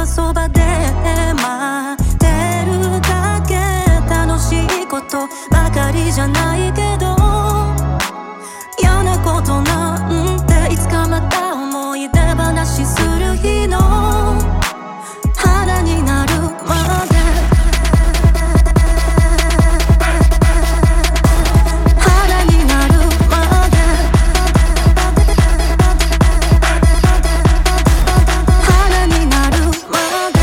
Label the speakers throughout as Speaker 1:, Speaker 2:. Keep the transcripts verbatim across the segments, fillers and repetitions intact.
Speaker 1: そばで待ってるだけ。楽しいことばかりじゃないけど、嫌なことなんていつかまた思い出話する日の花になるまで。花になるまで。花になるまで。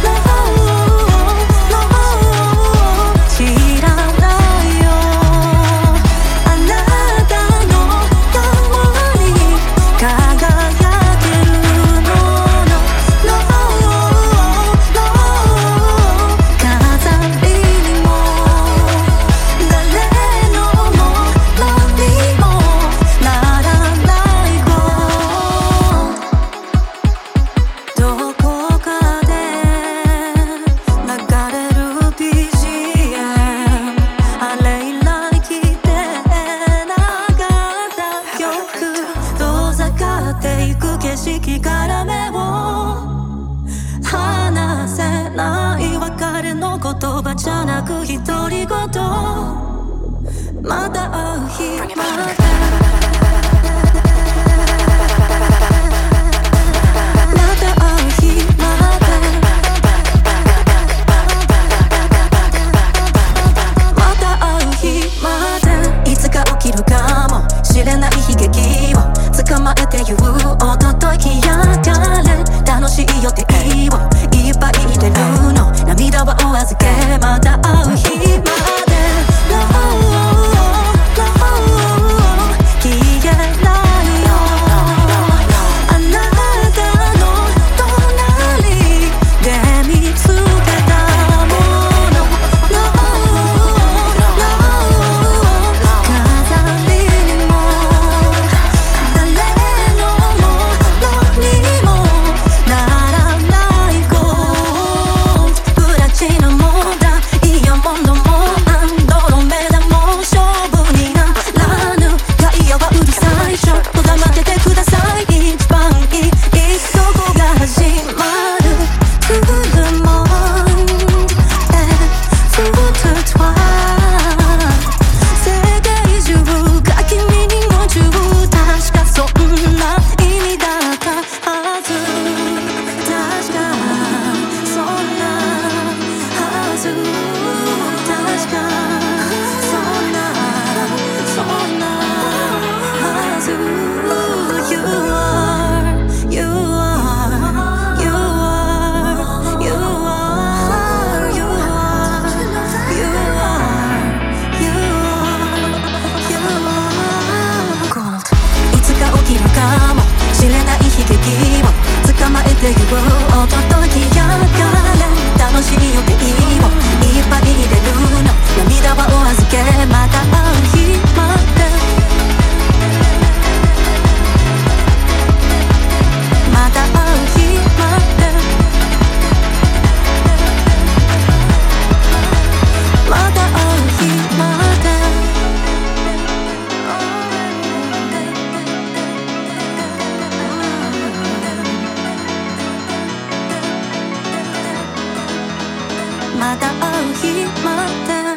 Speaker 1: 知らないよ、あなたの顔に輝けるもの。飾りにも誰のものにもならない子。どこかで流れる ビージーエム、 あれ以来聴いてなかった曲。遠ざかっていく景色から目を離せない。別れの言葉じゃなく独り言。また会う日まで。また会う日まで。また会う日まで。いつか起きるかもしれない悲劇を捕まえて言う。おととい来やがれ。楽しい予定をいっぱい入れるの。涙はお預け。また会う日まで。消えないよ、あなたの隣で見つけたもの。飾りにも誰のものにもならない子。プラチナもダイヤモンドもアンドロメダも勝負にならぬ。ガイアはうるさい。ちょっと黙っててください。一番いいとこが始まる。Tout le monde est intertwined。世界中が君に夢中。確かそんな意味だったはず。確かそんなはず。確かそんなそんなはず。You are, you are, you are, you are, you are, you are, you are, you are gold。 いつか起きるかもしれない悲劇を捕まえて言う。おととい来やがれ。楽しい予定をいっぱい入れるの。涙はお預け。また会う日まで。また会う日まで。また会う日まで。また会う日まで。